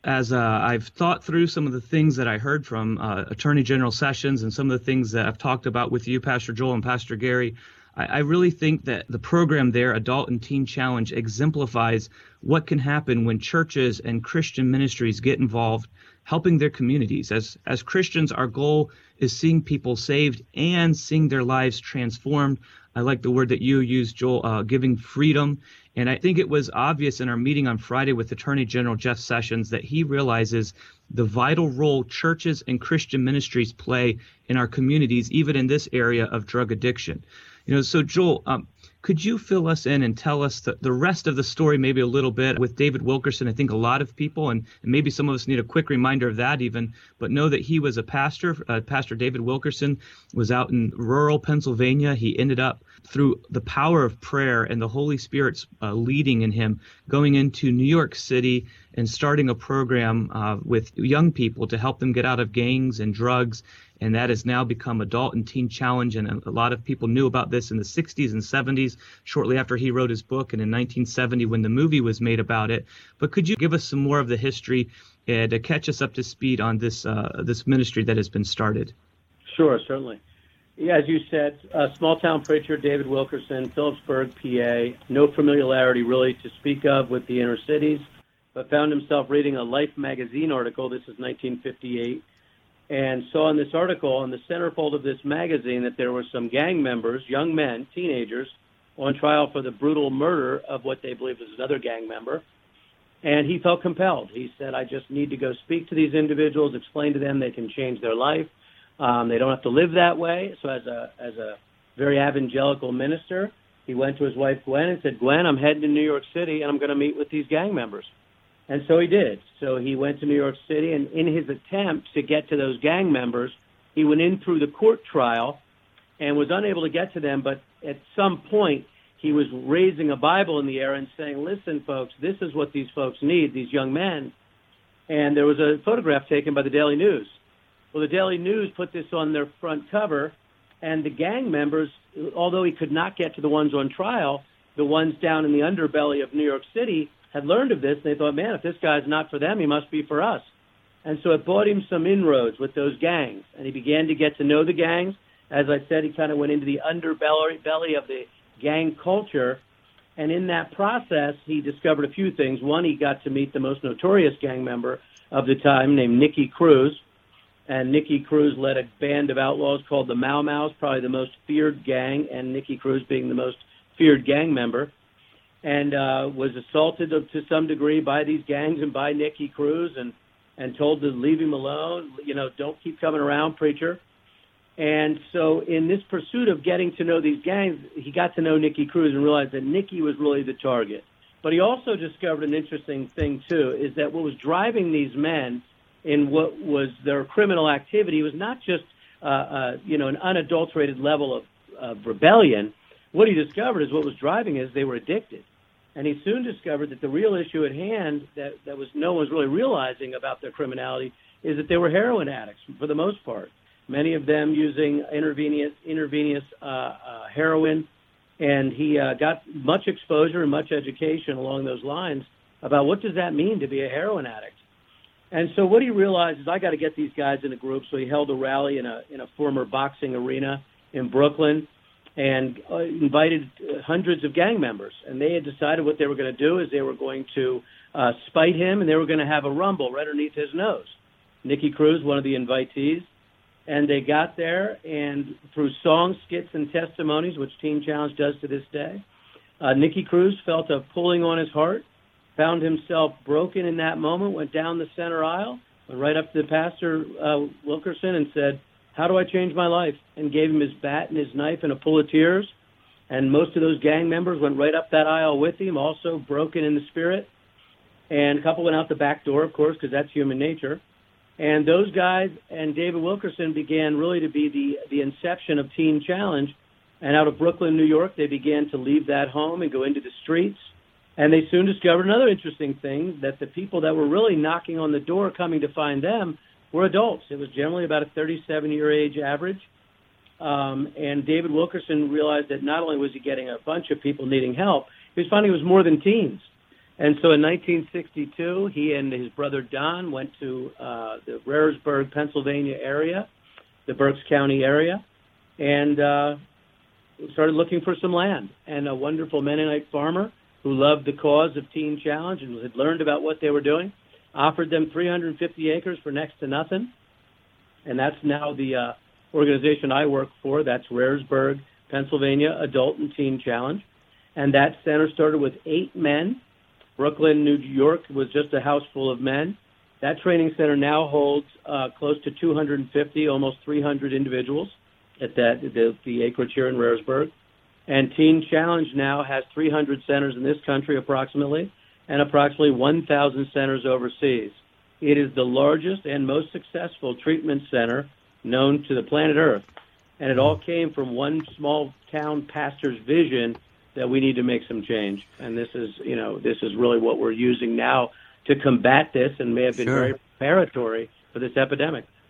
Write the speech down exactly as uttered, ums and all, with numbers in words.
As uh, I've thought through some of the things that I heard from uh, Attorney General Sessions and some of the things that I've talked about with you, Pastor Joel and Pastor Gary, I, I really think that the program there, Adult and Teen Challenge, exemplifies what can happen when churches and Christian ministries get involved helping their communities. As as Christians, our goal is seeing people saved and seeing their lives transformed. I like the word that you used, Joel, uh, giving freedom. And I think it was obvious in our meeting on Friday with Attorney General Jeff Sessions that he realizes the vital role churches and Christian ministries play in our communities, even in this area of drug addiction. You know, so Joel, um, could you fill us in and tell us the, the rest of the story maybe a little bit with David Wilkerson? I think a lot of people, and, and maybe some of us need a quick reminder of that even, but know that he was a pastor. Uh, Pastor David Wilkerson was out in rural Pennsylvania. He ended up, through the power of prayer and the Holy Spirit's uh, leading in him, going into New York City and starting a program uh, with young people to help them get out of gangs and drugs. And that has now become Adult and Teen Challenge. And a lot of people knew about this in the sixties and seventies, shortly after he wrote his book, and in nineteen seventy when the movie was made about it. But could you give us some more of the history uh, to catch us up to speed on this uh, this ministry that has been started? Sure, certainly. Yeah, as you said, a small-town preacher, David Wilkerson, Phillipsburg, P A, no familiarity really to speak of with the inner cities, but found himself reading a Life magazine article. This is nineteen fifty-eight. And saw in this article, on the centerfold of this magazine, that there were some gang members, young men, teenagers, on trial for the brutal murder of what they believed was another gang member. And he felt compelled. He said, I just need to go speak to these individuals, explain to them they can change their life. Um, they don't have to live that way. So as a as a very evangelical minister, he went to his wife, Gwen, and said, Gwen, I'm heading to New York City, and I'm going to meet with these gang members. And so he did. So he went to New York City, and in his attempt to get to those gang members, he went in through the court trial and was unable to get to them. But at some point, he was raising a Bible in the air and saying, listen, folks, this is what these folks need, these young men. And there was a photograph taken by the Daily News. Well, the Daily News put this on their front cover, and the gang members, although he could not get to the ones on trial, the ones down in the underbelly of New York City, had learned of this, and they thought, man, if this guy's not for them, he must be for us. And so it bought him some inroads with those gangs, and he began to get to know the gangs. As I said, he kind of went into the underbelly belly of the gang culture, and in that process, he discovered a few things. One, he got to meet the most notorious gang member of the time named Nicky Cruz, and Nicky Cruz led a band of outlaws called the Mau Maus, probably the most feared gang, and Nicky Cruz being the most feared gang member, and uh, was assaulted to some degree by these gangs and by Nicky Cruz, and, and told to leave him alone, you know, don't keep coming around, preacher. And so in this pursuit of getting to know these gangs, he got to know Nicky Cruz and realized that Nicky was really the target. But he also discovered an interesting thing, too, is that what was driving these men in what was their criminal activity was not just, uh, uh, you know, an unadulterated level of, of rebellion. What he discovered is what was driving is they were addicted. And he soon discovered that the real issue at hand that, that was no one was really realizing about their criminality is that they were heroin addicts for the most part, many of them using intravenous, intravenous uh, uh, heroin. And he uh, got much exposure and much education along those lines about what does that mean to be a heroin addict. And so what he realized is I got to get these guys in a group. So he held a rally in a in a former boxing arena in Brooklyn, and uh, invited uh, hundreds of gang members. And they had decided what they were going to do is they were going to uh, spite him, and they were going to have a rumble right underneath his nose. Nicky Cruz, one of the invitees. And they got there, and through songs, skits, and testimonies, which Teen Challenge does to this day, uh, Nicky Cruz felt a pulling on his heart, found himself broken in that moment, went down the center aisle, went right up to the pastor, uh, Wilkerson, and said, how do I change my life? And gave him his bat and his knife and a pool of tears. And most of those gang members went right up that aisle with him, also broken in the spirit. And a couple went out the back door, of course, because that's human nature. And those guys and David Wilkerson began really to be the, the inception of Teen Challenge. And out of Brooklyn, New York, they began to leave that home and go into the streets. And they soon discovered another interesting thing, that the people that were really knocking on the door coming to find them were adults. It was generally about a thirty-seven-year age average. Um, and David Wilkerson realized that not only was he getting a bunch of people needing help, he was finding it was more than teens. And so in nineteen sixty-two, he and his brother Don went to uh, the Rehrersburg, Pennsylvania area, the Berks County area, and uh, started looking for some land. And a wonderful Mennonite farmer who loved the cause of Teen Challenge and had learned about what they were doing offered them three hundred fifty acres for next to nothing. And that's now the uh, organization I work for. That's Rehrersburg, Pennsylvania Adult and Teen Challenge. And that center started with eight men. Brooklyn, New York was just a house full of men. That training center now holds uh, close to two hundred fifty, almost three hundred individuals at that the, the acreage here in Rehrersburg. And Teen Challenge now has three hundred centers in this country approximately, and approximately one thousand centers overseas. It is the largest and most successful treatment center known to the planet Earth. And it all came from one small town pastor's vision that we need to make some change. And this is, you know, this is really what we're using now to combat this, and may have been Sure. very preparatory for this epidemic.